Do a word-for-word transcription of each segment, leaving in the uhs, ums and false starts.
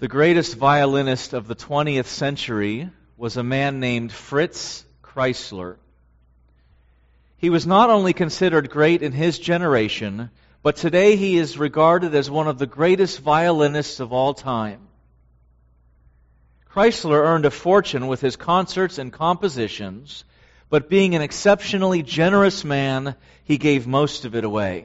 The greatest violinist of the twentieth century was a man named Fritz Kreisler. He was not only considered great in his generation, but today he is regarded as one of the greatest violinists of all time. Kreisler earned a fortune with his concerts and compositions, but being an exceptionally generous man, he gave most of it away.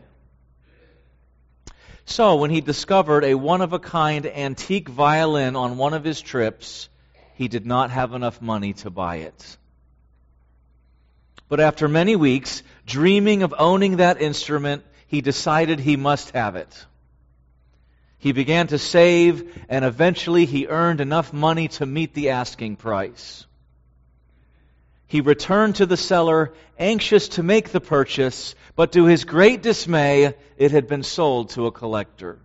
So, when he discovered a one-of-a-kind antique violin on one of his trips, he did not have enough money to buy it. But after many weeks, dreaming of owning that instrument, he decided he must have it. He began to save, and eventually he earned enough money to meet the asking price. He returned to the seller, anxious to make the purchase, but to his great dismay, it had been sold to a collector.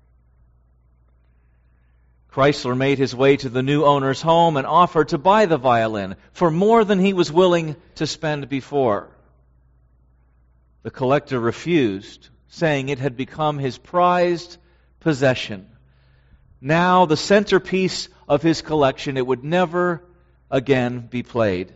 Kreisler made his way to the new owner's home and offered to buy the violin for more than he was willing to spend before. The collector refused, saying it had become his prized possession. Now the centerpiece of his collection, it would never again be played.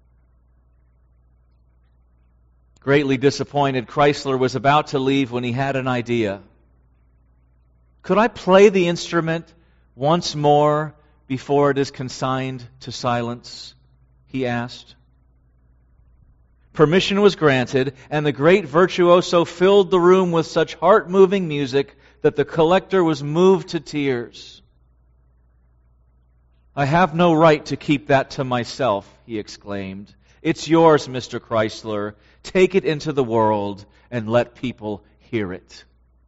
Greatly disappointed, Kreisler was about to leave when he had an idea. Could I play the instrument once more before it is consigned to silence? He asked. Permission was granted, and the great virtuoso filled the room with such heart-moving music that the collector was moved to tears. I have no right to keep that to myself, he exclaimed. It's yours, Mister Kreisler. Take it into the world and let people hear it.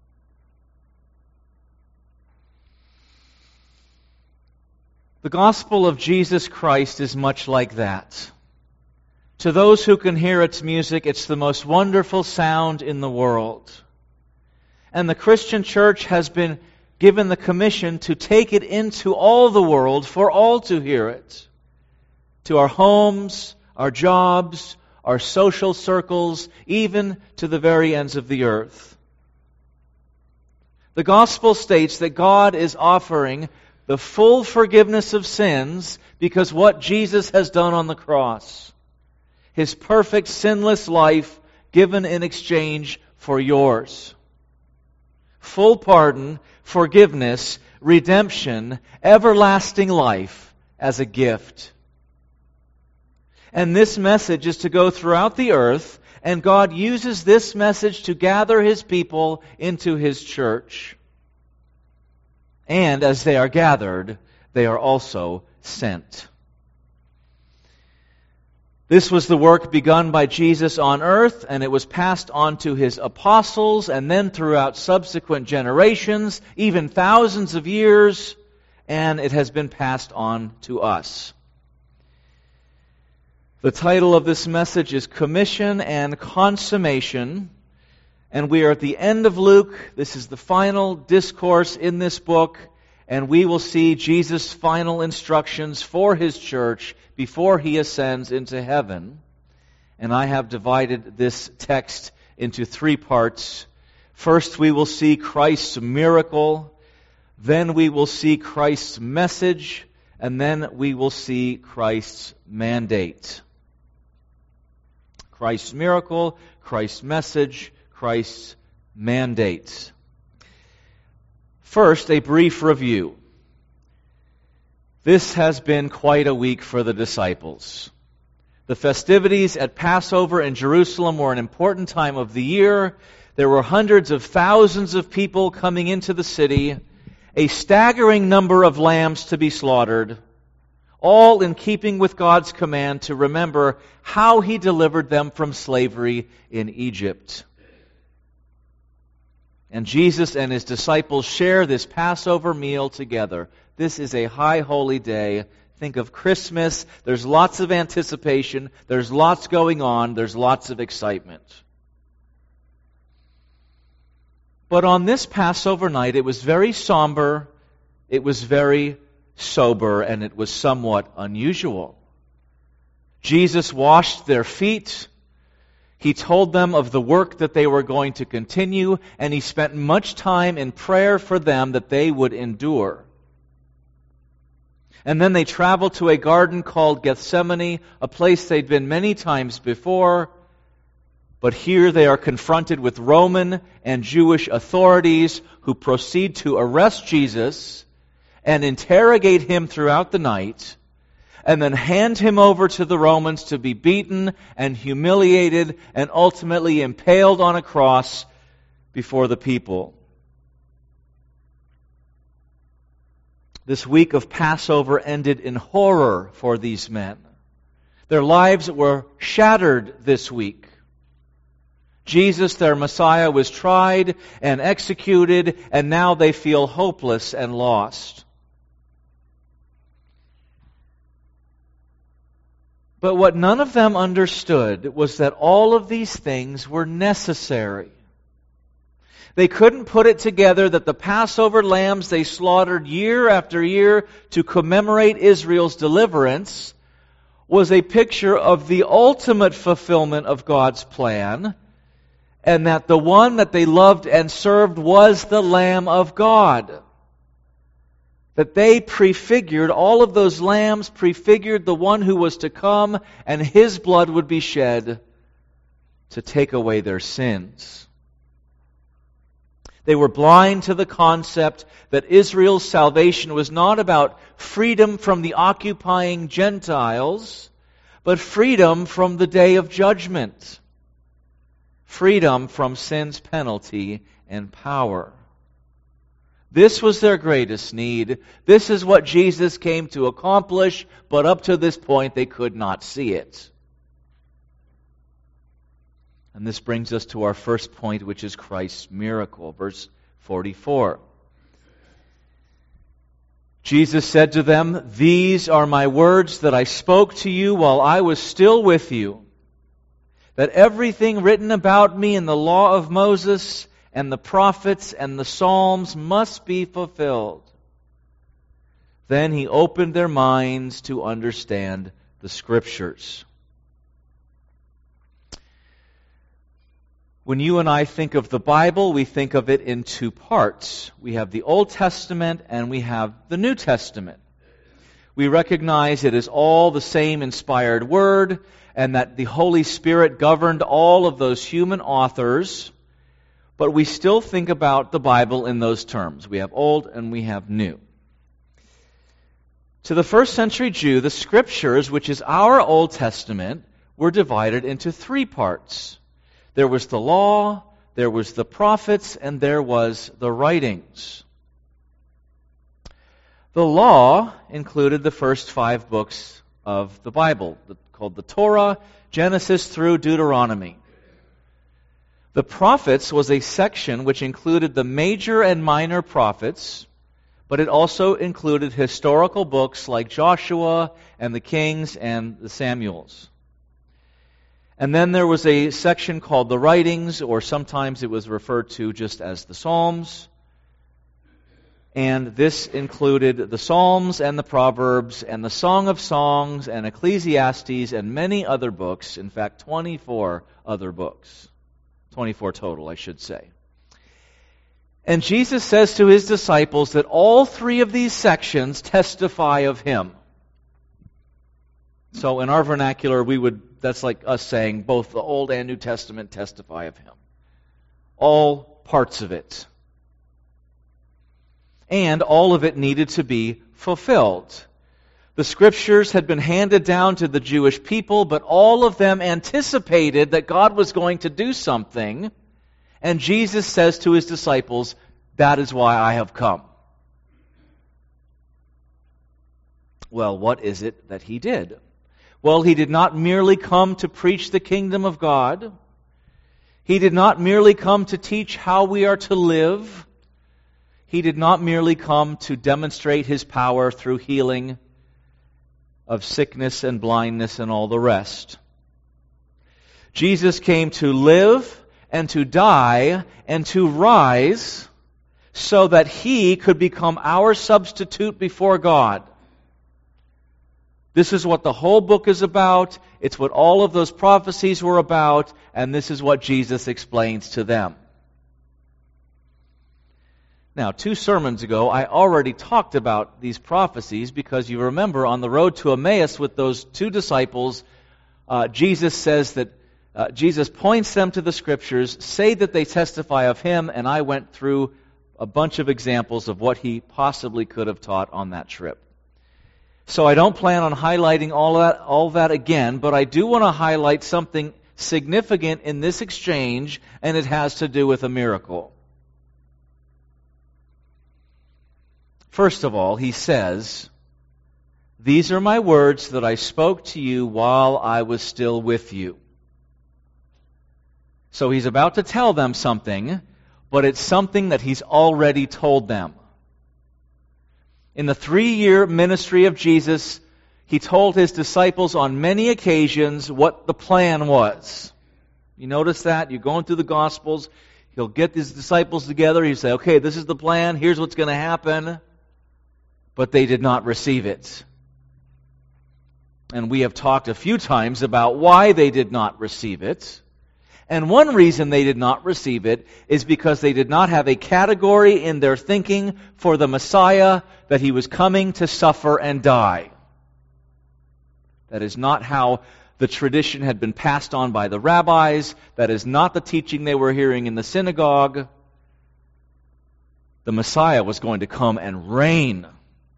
The gospel of Jesus Christ is much like that. To those who can hear its music, it's the most wonderful sound in the world. And the Christian church has been given the commission to take it into all the world for all to hear it. To our homes, our jobs, our social circles, even to the very ends of the earth. The gospel states that God is offering the full forgiveness of sins because what Jesus has done on the cross. His perfect sinless life given in exchange for yours. Full pardon, forgiveness, redemption, everlasting life as a gift. And this message is to go throughout the earth, and God uses this message to gather His people into His church. And as they are gathered, they are also sent. This was the work begun by Jesus on earth, and it was passed on to His apostles, and then throughout subsequent generations, even thousands of years, and it has been passed on to us. The title of this message is Commission and Consummation, and we are at the end of Luke. This is the final discourse in this book, and we will see Jesus' final instructions for His church before He ascends into heaven. And I have divided this text into three parts. First, we will see Christ's miracle, then we will see Christ's message, and then we will see Christ's mandate. Christ's miracle, Christ's message, Christ's mandate. First, a brief review. This has been quite a week for the disciples. The festivities at Passover in Jerusalem were an important time of the year. There were hundreds of thousands of people coming into the city, a staggering number of lambs to be slaughtered, all in keeping with God's command to remember how He delivered them from slavery in Egypt. And Jesus and His disciples share this Passover meal together. This is a high holy day. Think of Christmas. There's lots of anticipation. There's lots going on. There's lots of excitement. But on this Passover night, it was very somber. It was very sober, and it was somewhat unusual. Jesus washed their feet. He told them of the work that they were going to continue, and He spent much time in prayer for them that they would endure. And then they traveled to a garden called Gethsemane, a place they'd been many times before. But here they are confronted with Roman and Jewish authorities who proceed to arrest Jesus and interrogate him throughout the night, and then hand him over to the Romans to be beaten and humiliated and ultimately impaled on a cross before the people. This week of Passover ended in horror for these men. Their lives were shattered this week. Jesus, their Messiah, was tried and executed, and now they feel hopeless and lost. But what none of them understood was that all of these things were necessary. They couldn't put it together that the Passover lambs they slaughtered year after year to commemorate Israel's deliverance was a picture of the ultimate fulfillment of God's plan, and that the one that they loved and served was the Lamb of God. That they prefigured, all of those lambs prefigured the one who was to come, and His blood would be shed to take away their sins. They were blind to the concept that Israel's salvation was not about freedom from the occupying Gentiles, but freedom from the day of judgment. Freedom from sin's penalty and power. This was their greatest need. This is what Jesus came to accomplish, but up to this point they could not see it. And this brings us to our first point, which is Christ's miracle. Verse forty-four. Jesus said to them, "These are my words that I spoke to you while I was still with you, that everything written about me in the law of Moses and the prophets and the Psalms must be fulfilled." Then He opened their minds to understand the Scriptures. When you and I think of the Bible, we think of it in two parts. We have the Old Testament and we have the New Testament. We recognize it is all the same inspired Word, and that the Holy Spirit governed all of those human authors, but we still think about the Bible in those terms. We have Old and we have New. To the first century Jew, the Scriptures, which is our Old Testament, were divided into three parts. There was the law, there was the prophets, and there was the writings. The law included the first five books of the Bible, called the Torah, Genesis through Deuteronomy. The prophets was a section which included the major and minor prophets, but it also included historical books like Joshua and the Kings and the Samuels. And then there was a section called the writings, or sometimes it was referred to just as the Psalms. And this included the Psalms and the Proverbs and the Song of Songs and Ecclesiastes and many other books. In fact, twenty-four other books. twenty-four total, I should say. And Jesus says to His disciples that all three of these sections testify of Him. So in our vernacular, we would, that's like us saying both the Old and New Testament testify of Him. All parts of it. And all of it needed to be fulfilled. The Scriptures had been handed down to the Jewish people, but all of them anticipated that God was going to do something. And Jesus says to His disciples, "That is why I have come." Well, what is it that He did? Well, He did not merely come to preach the kingdom of God. He did not merely come to teach how we are to live. He did not merely come to demonstrate His power through healing of sickness and blindness and all the rest. Jesus came to live and to die and to rise so that He could become our substitute before God. This is what the whole book is about. It's what all of those prophecies were about, and this is what Jesus explains to them. Now, two sermons ago, I already talked about these prophecies because you remember on the road to Emmaus with those two disciples, uh, Jesus says that, uh, Jesus points them to the Scriptures, say that they testify of Him, and I went through a bunch of examples of what He possibly could have taught on that trip. So I don't plan on highlighting all that, all that again, but I do want to highlight something significant in this exchange, and it has to do with a miracle. First of all, he says, "These are my words that I spoke to you while I was still with you." So he's about to tell them something, but it's something that he's already told them. In the three-year ministry of Jesus, he told his disciples on many occasions what the plan was. You notice that? You're going through the Gospels, he'll get his disciples together, he'll say, okay, this is the plan, here's what's going to happen. But they did not receive it. And we have talked a few times about why they did not receive it. And one reason they did not receive it is because they did not have a category in their thinking for the Messiah that He was coming to suffer and die. That is not how the tradition had been passed on by the rabbis. That is not the teaching they were hearing in the synagogue. The Messiah was going to come and reign.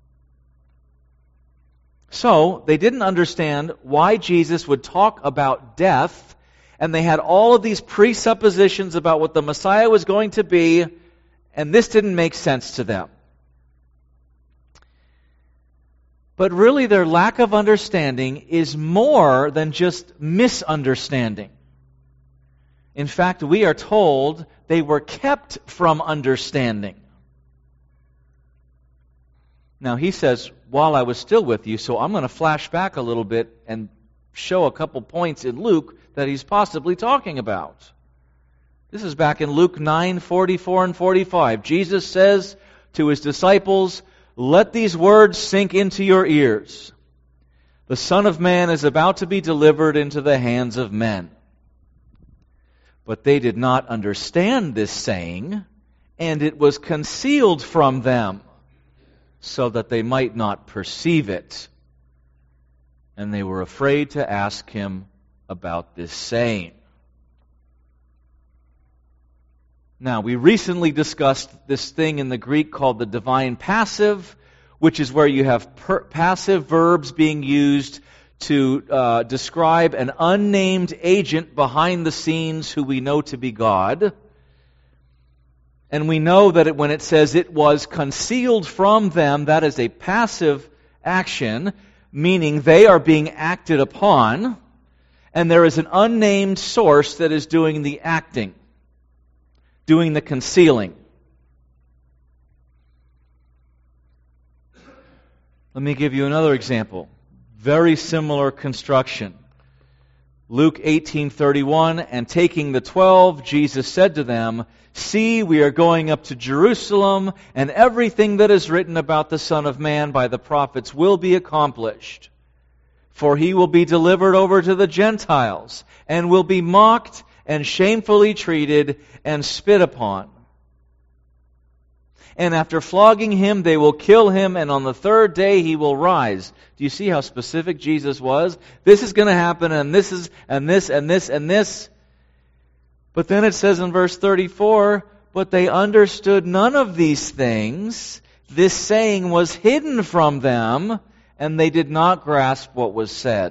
So, they didn't understand why Jesus would talk about death, and they had all of these presuppositions about what the Messiah was going to be, and this didn't make sense to them. But really, their lack of understanding is more than just misunderstanding. In fact, we are told they were kept from understanding. Now, he says, while I was still with you, so I'm going to flash back a little bit and show a couple points in Luke that he's possibly talking about. This is back in Luke nine, forty-four and forty-five. Jesus says to His disciples, "Let these words sink into your ears. The Son of Man is about to be delivered into the hands of men." But they did not understand this saying, and it was concealed from them, so that they might not perceive it. And they were afraid to ask Him about this saying. Now, we recently discussed this thing in the Greek called the divine passive, which is where you have per- passive verbs being used to uh, describe an unnamed agent behind the scenes who we know to be God. And we know that it, when it says it was concealed from them, that is a passive action, meaning they are being acted upon, and there is an unnamed source that is doing the acting, doing the concealing. Let me give you another example. Very similar construction. Luke eighteen thirty-one, and taking the twelve, Jesus said to them, "See, we are going up to Jerusalem, and everything that is written about the Son of Man by the prophets will be accomplished. For He will be delivered over to the Gentiles, and will be mocked and shamefully treated and spit upon. And after flogging Him, they will kill Him, and on the third day He will rise." Do you see how specific Jesus was? This is going to happen, and this is, and this, and this, and this. But then it says in verse thirty-four, "But they understood none of these things. This saying was hidden from them, and they did not grasp what was said."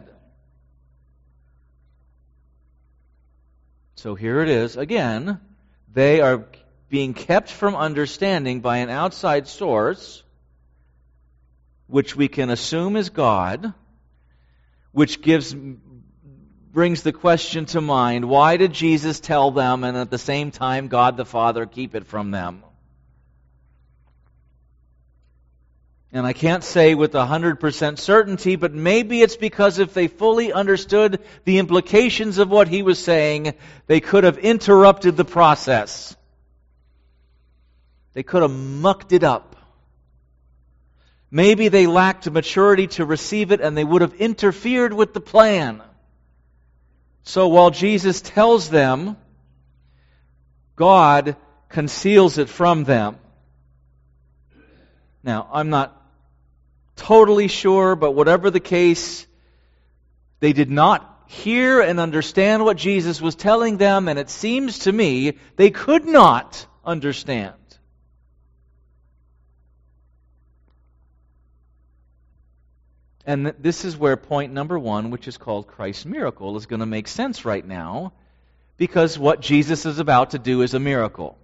So here it is again. They are being kept from understanding by an outside source, which we can assume is God, which gives brings the question to mind, why did Jesus tell them and at the same time God the Father keep it from them? And I can't say with one hundred percent certainty, but maybe it's because if they fully understood the implications of what He was saying, they could have interrupted the process. They could have mucked it up. Maybe they lacked maturity to receive it, and they would have interfered with the plan. So while Jesus tells them, God conceals it from them. Now, I'm not totally sure, but whatever the case, they did not hear and understand what Jesus was telling them, and it seems to me they could not understand. And this is where point number one, which is called Christ's miracle, is going to make sense right now, because what Jesus is about to do is a miracle.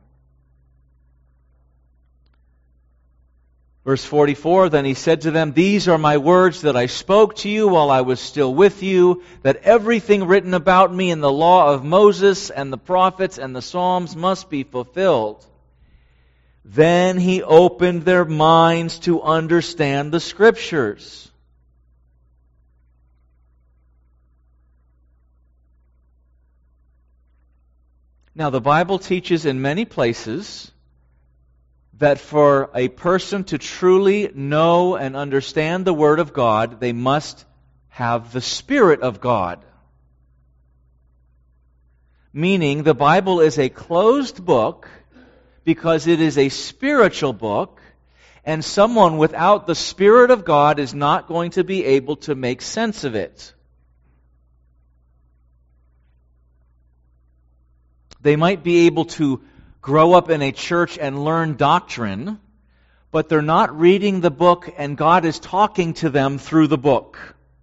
Verse forty-four, then he said to them, "These are my words that I spoke to you while I was still with you, that everything written about me in the law of Moses and the prophets and the Psalms must be fulfilled." Then he opened their minds to understand the Scriptures. Now, the Bible teaches in many places that for a person to truly know and understand the Word of God, they must have the Spirit of God. Meaning, the Bible is a closed book because it is a spiritual book, and someone without the Spirit of God is not going to be able to make sense of it. They might be able to grow up in a church and learn doctrine, but they're not reading the book and God is talking to them through the book.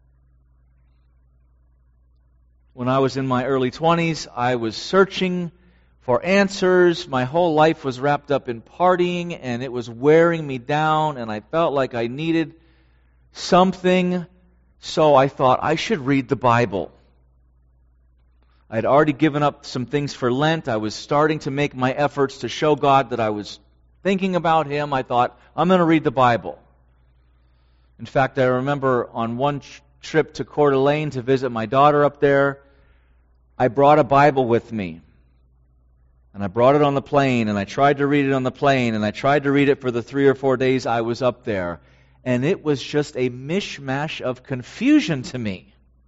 When I was in my early twenties, I was searching for answers. My whole life was wrapped up in partying and it was wearing me down, and I felt like I needed something, so I thought I should read the Bible. I had already given up some things for Lent. I was starting to make my efforts to show God that I was thinking about Him. I thought, I'm going to read the Bible. In fact, I remember on one tr- trip to Coeur d'Alene to visit my daughter up there, I brought a Bible with me. And I brought it on the plane, and I tried to read it on the plane, and I tried to read it for the three or four days I was up there. And it was just a mishmash of confusion to me.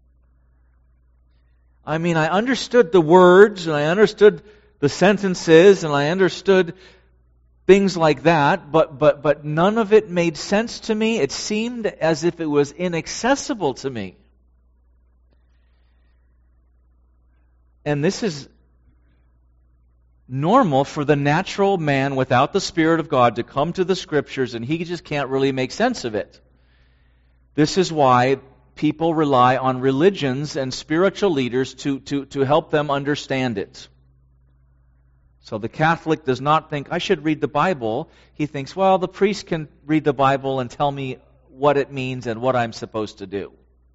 I mean, I understood the words, and I understood the sentences, and I understood things like that, but but but none of it made sense to me. It seemed as if it was inaccessible to me. And this is normal for the natural man without the Spirit of God to come to the Scriptures, and he just can't really make sense of it. This is why people rely on religions and spiritual leaders to, to, to help them understand it. So the Catholic does not think, I should read the Bible. He thinks, well, the priest can read the Bible and tell me what it means and what I'm supposed to do.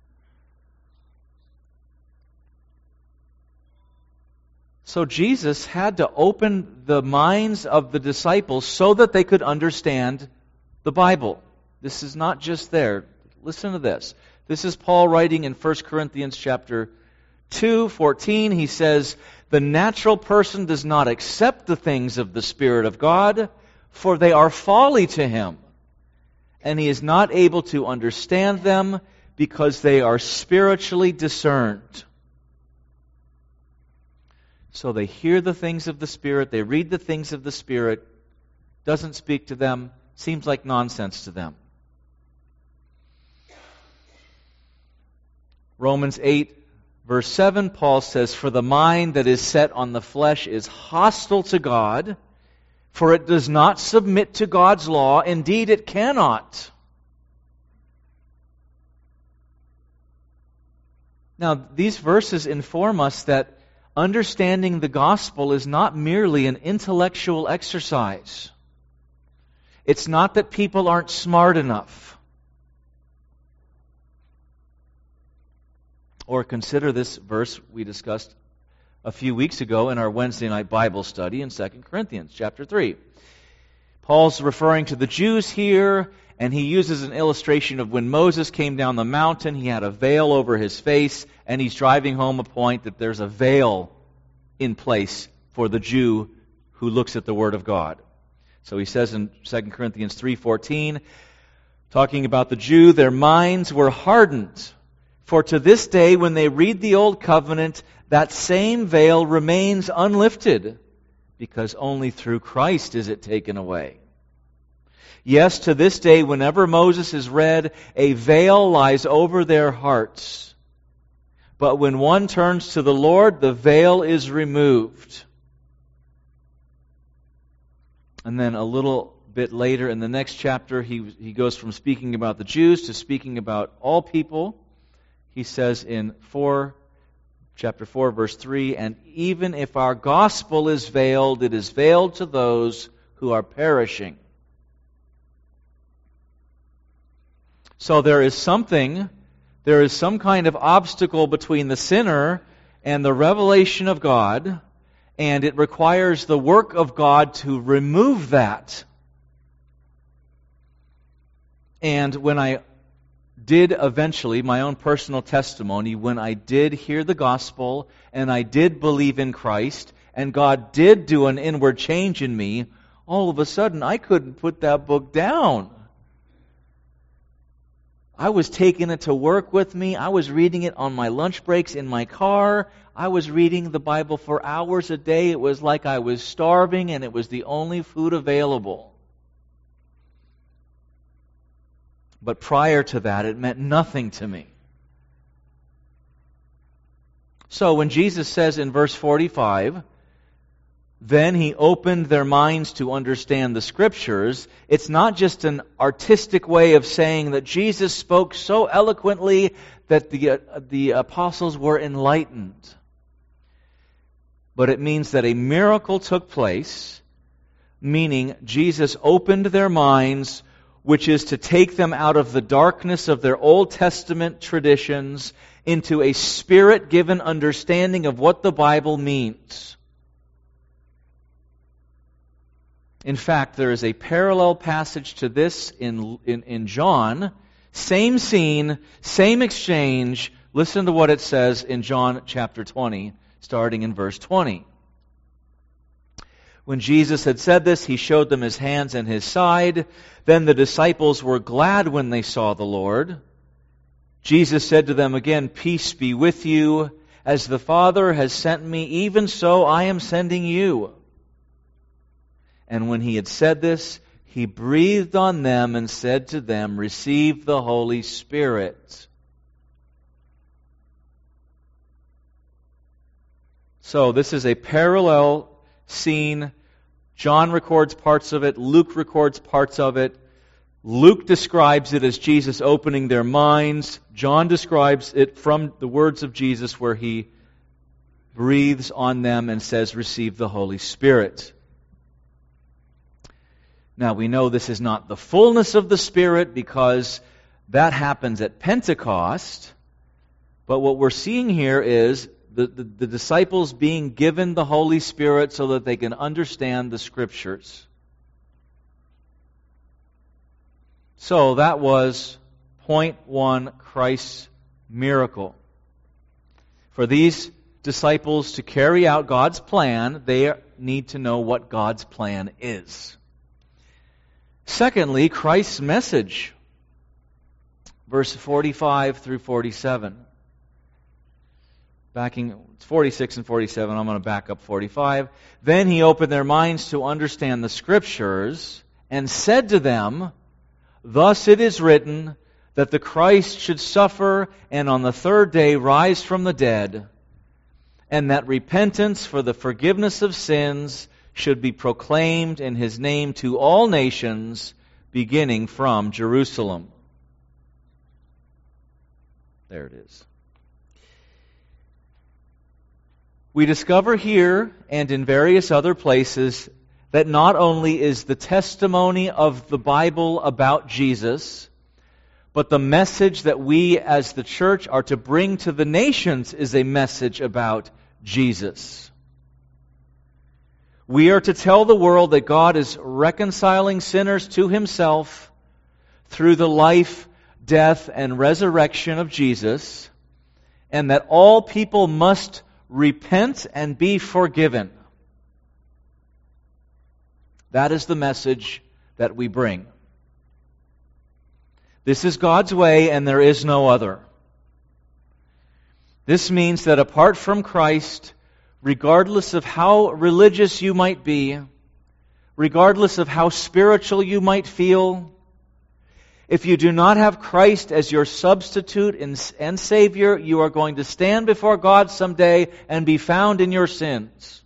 So Jesus had to open the minds of the disciples so that they could understand the Bible. This is not just there. Listen to this. This is Paul writing in First Corinthians chapter two, fourteen. He says, "The natural person does not accept the things of the Spirit of God, for they are folly to him, and he is not able to understand them because they are spiritually discerned." So they hear the things of the Spirit, they read the things of the Spirit, doesn't speak to them, seems like nonsense to them. Romans eight, verse seven, Paul says, "For the mind that is set on the flesh is hostile to God, for it does not submit to God's law. Indeed, it cannot." Now, these verses inform us that understanding the gospel is not merely an intellectual exercise. It's not that people aren't smart enough. Or consider this verse we discussed a few weeks ago in our Wednesday night Bible study in Second Corinthians chapter three. Paul's referring to the Jews here, and he uses an illustration of when Moses came down the mountain, he had a veil over his face, and he's driving home a point that there's a veil in place for the Jew who looks at the Word of God. So he says in Second Corinthians three fourteen, talking about the Jew, "Their minds were hardened. For to this day, when they read the Old Covenant, that same veil remains unlifted, because only through Christ is it taken away. Yes, to this day, whenever Moses is read, a veil lies over their hearts. But when one turns to the Lord, the veil is removed. And then a little bit later in the next chapter, he, he goes from speaking about the Jews to speaking about all people. He says in four, chapter four, verse three, and even if our gospel is veiled, it is veiled to those who are perishing. So there is something, there is some kind of obstacle between the sinner and the revelation of God, and it requires the work of God to remove that. And when I did eventually, my own personal testimony, when I did hear the gospel and I did believe in Christ and God did do an inward change in me, all of a sudden I couldn't put that book down. I was taking it to work with me. I was reading it on my lunch breaks in my car. I was reading the Bible for hours a day. It was like I was starving and it was the only food available. But prior to that, it meant nothing to me. So when Jesus says in verse forty-five, then he opened their minds to understand the Scriptures, it's not just an artistic way of saying that Jesus spoke so eloquently that the, uh, the apostles were enlightened. But it means that a miracle took place, meaning Jesus opened their minds, which is to take them out of the darkness of their Old Testament traditions into a Spirit-given understanding of what the Bible means. In fact, there is a parallel passage to this in, in, in John. Same scene, same exchange. Listen to what it says in John chapter twenty, starting in verse twenty. When Jesus had said this, he showed them his hands and his side. Then the disciples were glad when they saw the Lord. Jesus said to them again, "Peace be with you. As the Father has sent me, even so I am sending you." And when he had said this, he breathed on them and said to them, "Receive the Holy Spirit." So this is a parallel scene. John records parts of it. Luke records parts of it. Luke describes it as Jesus opening their minds. John describes it from the words of Jesus where he breathes on them and says, "Receive the Holy Spirit." Now we know this is not the fullness of the Spirit because that happens at Pentecost. But what we're seeing here is the, the, the disciples being given the Holy Spirit so that they can understand the Scriptures. So that was point one, Christ's miracle. For these disciples to carry out God's plan, they need to know what God's plan is. Secondly, Christ's message. Verse forty-five through forty-seven. Backing forty-six and forty-seven, I'm going to back up forty-five. Then he opened their minds to understand the Scriptures and said to them, "Thus it is written that the Christ should suffer and on the third day rise from the dead, and that repentance for the forgiveness of sins should be proclaimed in His name to all nations, beginning from Jerusalem." There it is. We discover here and in various other places that not only is the testimony of the Bible about Jesus, but the message that we as the church are to bring to the nations is a message about Jesus. We are to tell the world that God is reconciling sinners to Himself through the life, death, and resurrection of Jesus, and that all people must repent and be forgiven. That is the message that we bring. This is God's way, and there is no other. This means that apart from Christ, regardless of how religious you might be, regardless of how spiritual you might feel, if you do not have Christ as your substitute and Savior, you are going to stand before God someday and be found in your sins.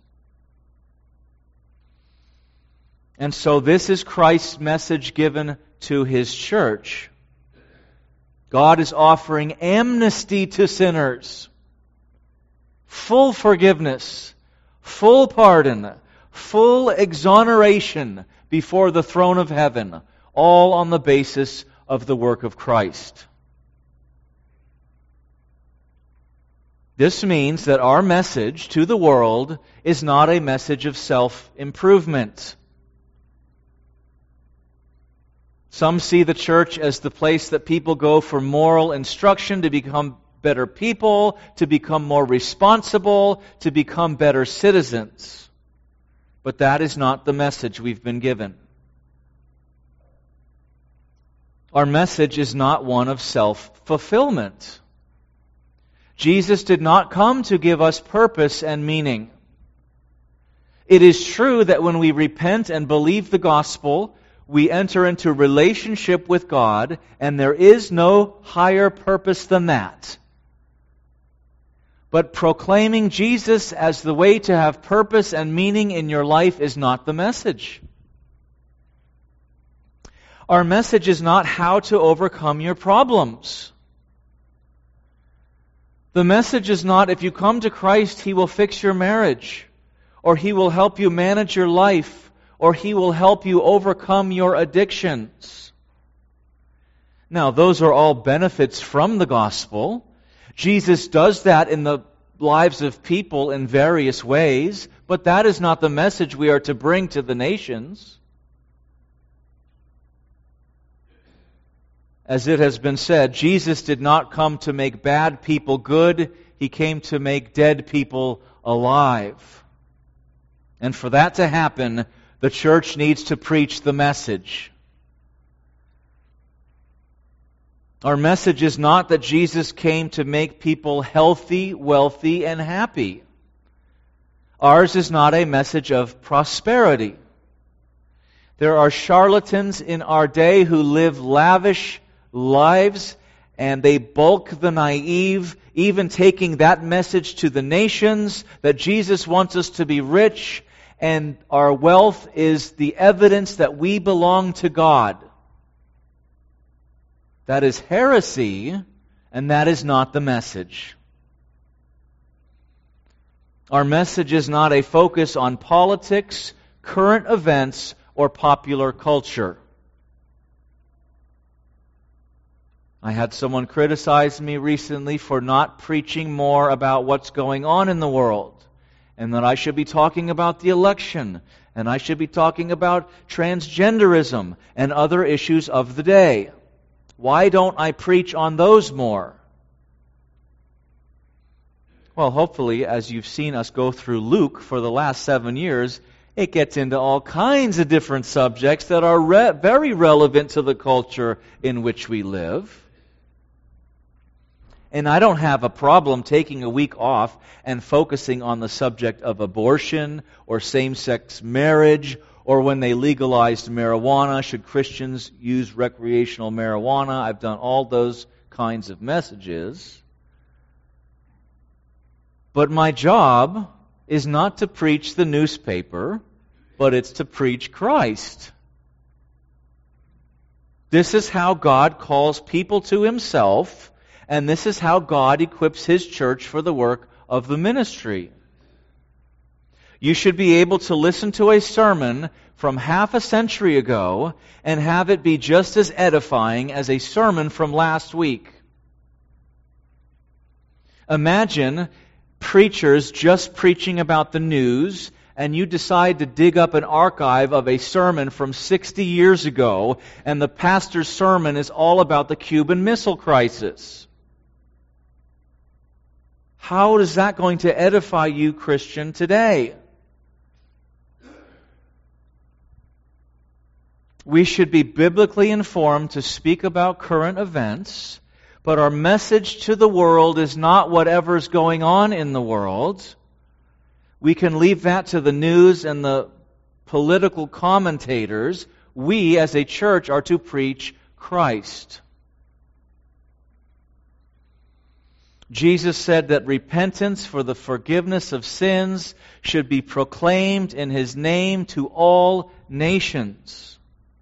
And so this is Christ's message given to His church. God is offering amnesty to sinners, full forgiveness, full pardon, full exoneration before the throne of heaven, all on the basis of the work of Christ. This means that our message to the world is not a message of self-improvement. Some see the church as the place that people go for moral instruction, to become better people, to become more responsible, to become better citizens. But that is not the message we've been given. Our message is not one of self-fulfillment. Jesus did not come to give us purpose and meaning. It is true that when we repent and believe the gospel, we enter into relationship with God, and there is no higher purpose than that. But proclaiming Jesus as the way to have purpose and meaning in your life is not the message. Our message is not how to overcome your problems. The message is not, if you come to Christ, He will fix your marriage, or He will help you manage your life, or He will help you overcome your addictions. Now, those are all benefits from the gospel. Jesus does that in the lives of people in various ways, but that is not the message we are to bring to the nations. As it has been said, Jesus did not come to make bad people good. He came to make dead people alive. And for that to happen, the church needs to preach the message. Our message is not that Jesus came to make people healthy, wealthy, and happy. Ours is not a message of prosperity. There are charlatans in our day who live lavish lives, and they bulk the naive, even taking that message to the nations that Jesus wants us to be rich, and our wealth is the evidence that we belong to God. That is heresy, and that is not the message. Our message is not a focus on politics, current events, or popular culture. I had someone criticize me recently for not preaching more about what's going on in the world, and that I should be talking about the election, and I should be talking about transgenderism and other issues of the day. Why don't I preach on those more? Well, hopefully, as you've seen us go through Luke for the last seven years, it gets into all kinds of different subjects that are re- very relevant to the culture in which we live. And I don't have a problem taking a week off and focusing on the subject of abortion or same-sex marriage, or when they legalized marijuana, should Christians use recreational marijuana? I've done all those kinds of messages. But my job is not to preach the newspaper, but it's to preach Christ. This is how God calls people to Himself, and this is how God equips His church for the work of the ministry. You should be able to listen to a sermon from half a century ago and have it be just as edifying as a sermon from last week. Imagine preachers just preaching about the news, and you decide to dig up an archive of a sermon from sixty years ago, and the pastor's sermon is all about the Cuban Missile Crisis. How is that going to edify you, Christian, today? We should be biblically informed to speak about current events, but our message to the world is not whatever's going on in the world. We can leave that to the news and the political commentators. We, as a church, are to preach Christ. Jesus said that repentance for the forgiveness of sins should be proclaimed in His name to all nations.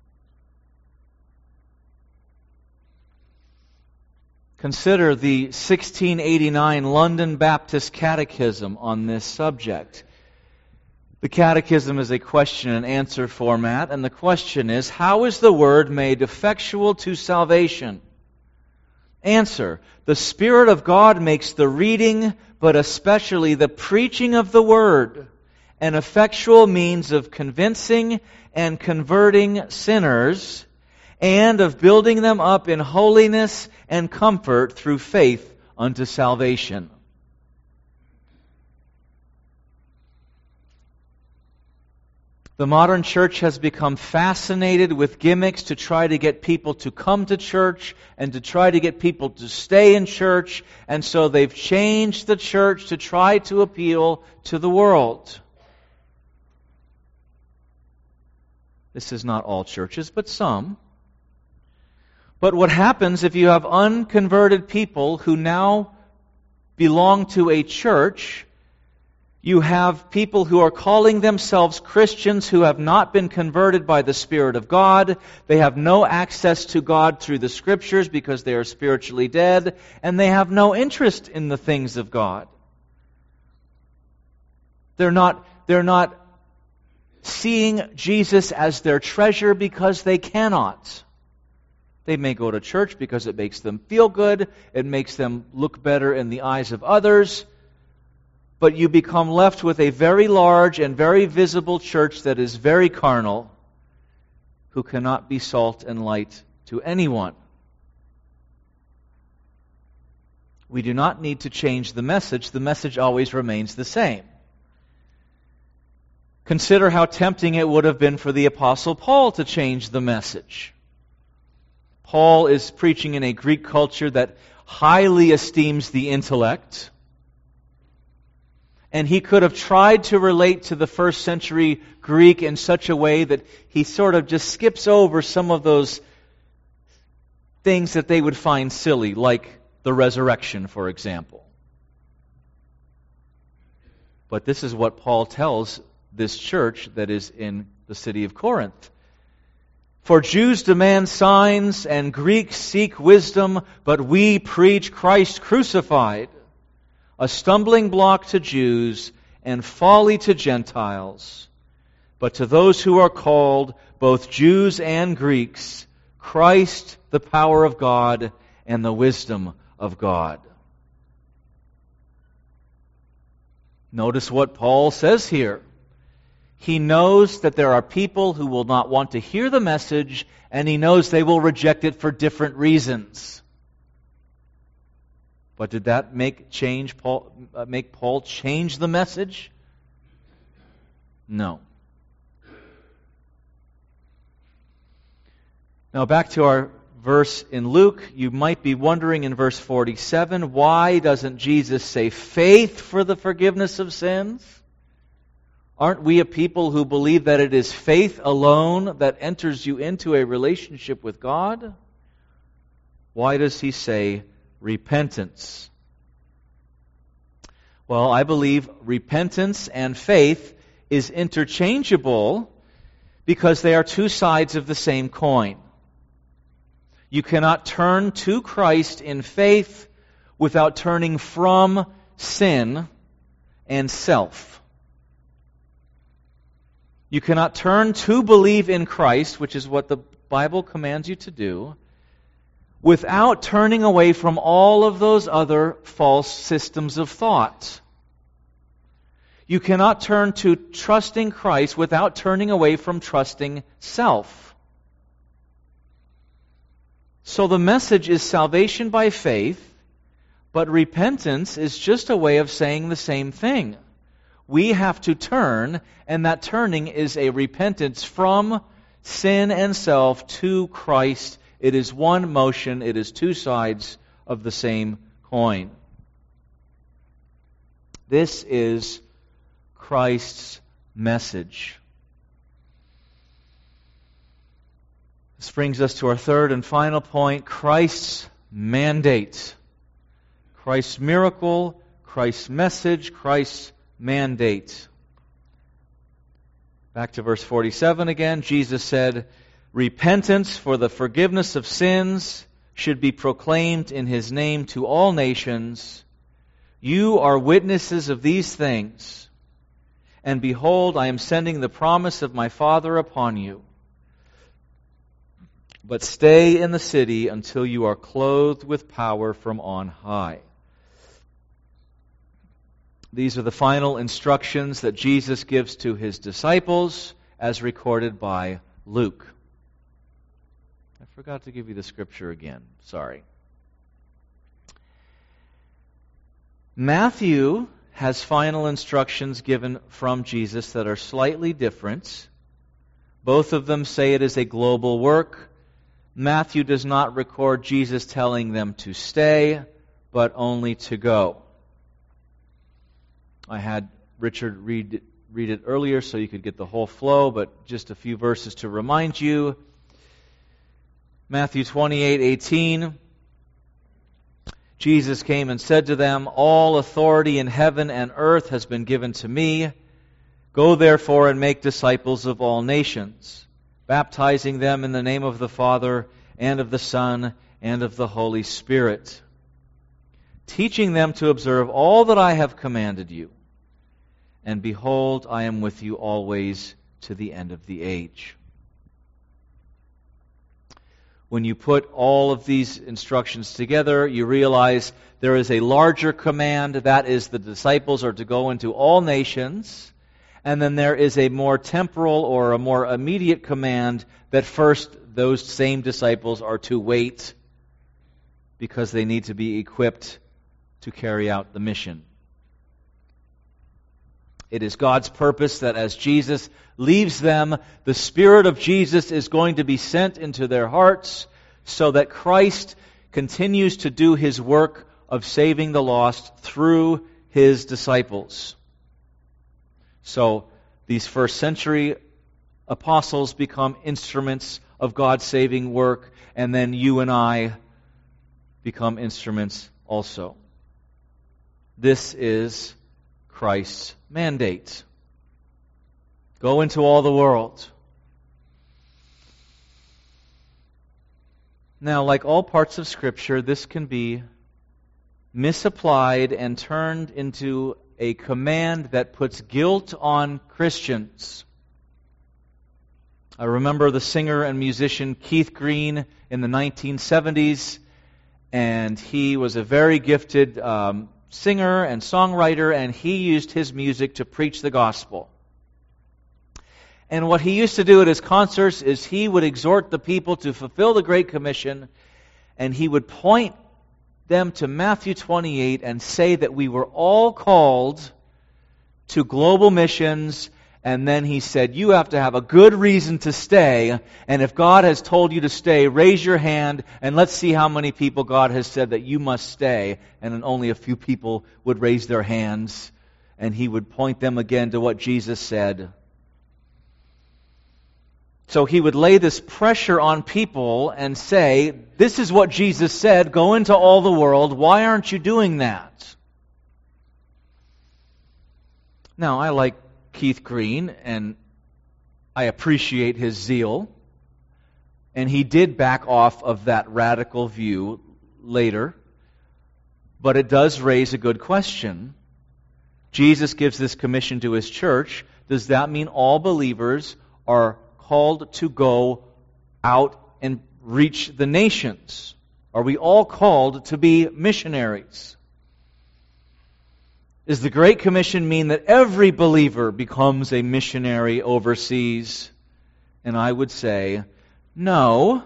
Consider the sixteen eighty-nine London Baptist Catechism on this subject. The Catechism is a question and answer format, and the question is, how is the Word made effectual to salvation? Answer: the Spirit of God makes the reading, but especially the preaching of the Word, an effectual means of convincing and converting sinners, and of building them up in holiness and comfort through faith unto salvation. The modern church has become fascinated with gimmicks to try to get people to come to church and to try to get people to stay in church, and so they've changed the church to try to appeal to the world. This is not all churches, but some. But what happens if you have unconverted people who now belong to a church? You have people who are calling themselves Christians who have not been converted by the Spirit of God. They have no access to God through the Scriptures because they are spiritually dead, and they have no interest in the things of God. They're not, they're not seeing Jesus as their treasure because they cannot. They may go to church because it makes them feel good, it makes them look better in the eyes of others, but you become left with a very large and very visible church that is very carnal, who cannot be salt and light to anyone. We do not need to change the message. The message always remains the same. Consider how tempting it would have been for the Apostle Paul to change the message. Paul is preaching in a Greek culture that highly esteems the intellect, and he could have tried to relate to the first century Greek in such a way that he sort of just skips over some of those things that they would find silly, like the resurrection, for example. But this is what Paul tells this church that is in the city of Corinth. For Jews demand signs and Greeks seek wisdom, but we preach Christ crucified, a stumbling block to Jews and folly to Gentiles. But to those who are called, both Jews and Greeks, Christ, the power of God and the wisdom of God. Notice what Paul says here. He knows that there are people who will not want to hear the message, and he knows they will reject it for different reasons. But did that make change Paul uh, make Paul change the message? No. Now back to our verse in Luke. You might be wondering in verse forty-seven, why doesn't Jesus say faith for the forgiveness of sins? Aren't we a people who believe that it is faith alone that enters you into a relationship with God? Why does he say repentance? Well, I believe repentance and faith is interchangeable because they are two sides of the same coin. You cannot turn to Christ in faith without turning from sin and self. You cannot turn to believe in Christ, which is what the Bible commands you to do, without turning away from all of those other false systems of thought. You cannot turn to trusting Christ without turning away from trusting self. So the message is salvation by faith, but repentance is just a way of saying the same thing. We have to turn, and that turning is a repentance from sin and self to Christ. It is one motion. It is two sides of the same coin. This is Christ's message. This brings us to our third and final point, Christ's mandate. Christ's miracle, Christ's message, Christ's mandate. Back to verse forty-seven again. Jesus said, repentance for the forgiveness of sins should be proclaimed in His name to all nations. You are witnesses of these things. And behold, I am sending the promise of my Father upon you. But stay in the city until you are clothed with power from on high. These are the final instructions that Jesus gives to His disciples as recorded by Luke. I forgot to give you the scripture again. Sorry. Matthew has final instructions given from Jesus that are slightly different. Both of them say it is a global work. Matthew does not record Jesus telling them to stay, but only to go. I had Richard read, read it earlier so you could get the whole flow, but just a few verses to remind you. Matthew twenty-eight eighteen. Jesus came and said to them, all authority in heaven and earth has been given to me. Go therefore and make disciples of all nations, baptizing them in the name of the Father and of the Son and of the Holy Spirit, teaching them to observe all that I have commanded you. And behold, I am with you always to the end of the age. When you put all of these instructions together, you realize there is a larger command, that is, the disciples are to go into all nations. And then there is a more temporal or a more immediate command that first those same disciples are to wait because they need to be equipped to carry out the mission. It is God's purpose that as Jesus leaves them, the Spirit of Jesus is going to be sent into their hearts so that Christ continues to do His work of saving the lost through His disciples. So these first century apostles become instruments of God's saving work, and then you and I become instruments also. This is Christ's mandate. Go into all the world. Now, like all parts of Scripture, this can be misapplied and turned into a command that puts guilt on Christians. I remember the singer and musician Keith Green in the nineteen seventies, and he was a very gifted um, singer and songwriter, and he used his music to preach the gospel. And what he used to do at his concerts is he would exhort the people to fulfill the Great Commission, and he would point them to Matthew twenty-eight and say that we were all called to global missions, and then he said, you have to have a good reason to stay, and if God has told you to stay, raise your hand, and let's see how many people God has said that you must stay. And then only a few people would raise their hands, and he would point them again to what Jesus said. So he would lay this pressure on people and say, this is what Jesus said, go into all the world, why aren't you doing that? Now, I like Keith Green, and I appreciate his zeal, and he did back off of that radical view later, but it does raise a good question. Jesus gives this commission to His church. Does that mean all believers are called to go out and reach the nations? Are we all called to be missionaries? Does the Great Commission mean that every believer becomes a missionary overseas? And I would say, no.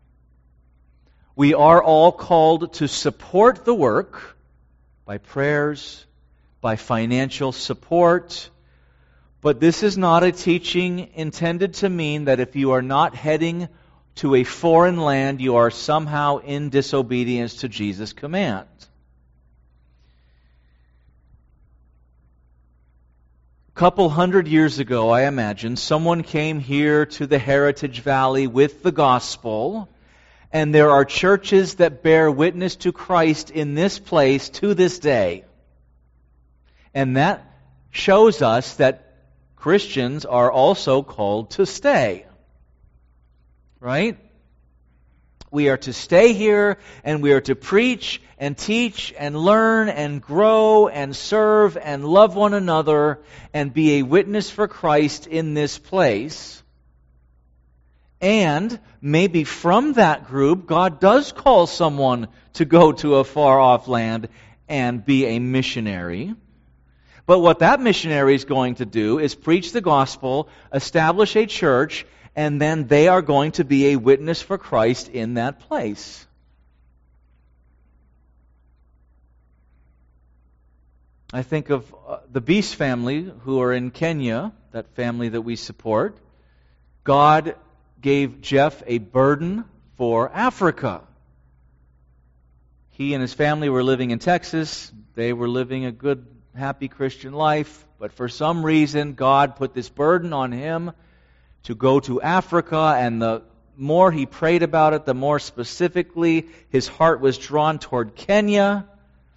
We are all called to support the work by prayers, by financial support. But this is not a teaching intended to mean that if you are not heading to a foreign land, you are somehow in disobedience to Jesus' command. couple hundred years ago, I imagine, someone came here to the Heritage Valley with the gospel, and there are churches that bear witness to Christ in this place to this day. And that shows us that Christians are also called to stay. Right? We are to stay here, and we are to preach and teach and learn and grow and serve and love one another and be a witness for Christ in this place. And maybe from that group, God does call someone to go to a far-off land and be a missionary. But what that missionary is going to do is preach the gospel, establish a church, and then they are going to be a witness for Christ in that place. I think of uh, the Beast family who are in Kenya, that family that we support. God gave Jeff a burden for Africa. He and his family were living in Texas. They were living a good, happy Christian life. But for some reason, God put this burden on him to go to Africa, and the more he prayed about it, the more specifically his heart was drawn toward Kenya.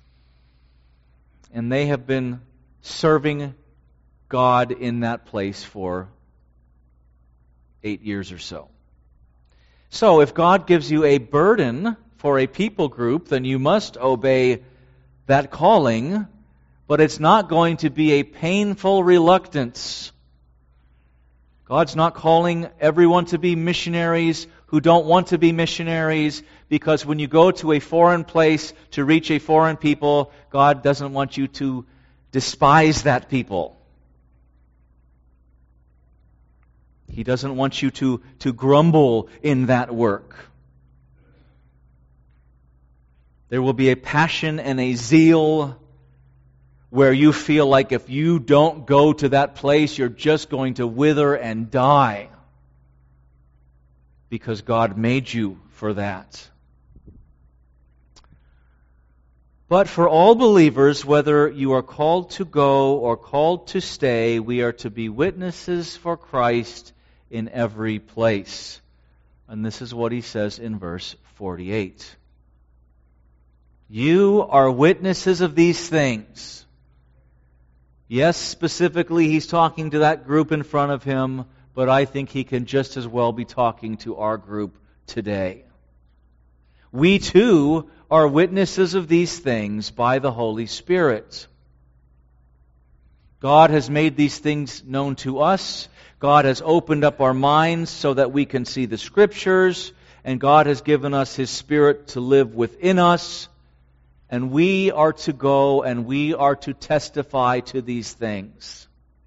And they have been serving God in that place for eight years or so. So if God gives you a burden for a people group, then you must obey that calling, but it's not going to be a painful reluctance. God's not calling everyone to be missionaries who don't want to be missionaries, because when you go to a foreign place to reach a foreign people, God doesn't want you to despise that people. He doesn't want you to, to grumble in that work. There will be a passion and a zeal where you feel like if you don't go to that place, you're just going to wither and die. Because God made you for that. But for all believers, whether you are called to go or called to stay, we are to be witnesses for Christ in every place. And this is what he says in verse forty-eight. You are witnesses of these things. Yes, specifically he's talking to that group in front of him, but I think he can just as well be talking to our group today. We too are witnesses of these things by the Holy Spirit. God has made these things known to us. God has opened up our minds so that we can see the Scriptures, and God has given us His Spirit to live within us, and we are to go and we are to testify to these things.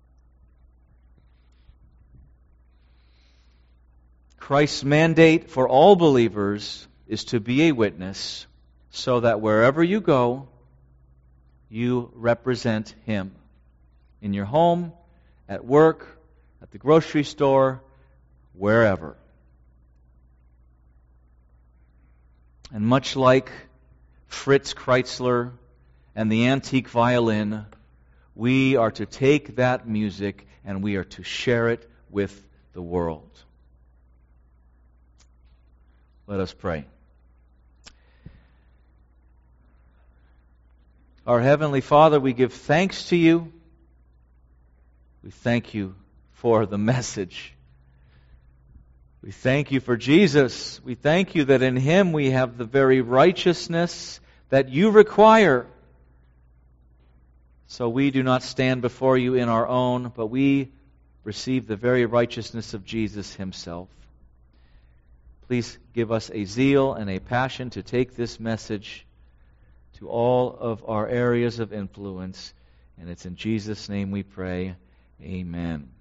Christ's mandate for all believers is to be a witness, so that wherever you go, you represent Him. In your home, at work, at the grocery store, wherever. And much like Fritz Kreisler and the antique violin, we are to take that music and we are to share it with the world. Let us pray. Our Heavenly Father, we give thanks to You. We thank You for the message. We thank You for Jesus. We thank You that in Him we have the very righteousness that You require. So we do not stand before You in our own, but we receive the very righteousness of Jesus Himself. Please give us a zeal and a passion to take this message to all of our areas of influence. And it's in Jesus' name we pray. Amen.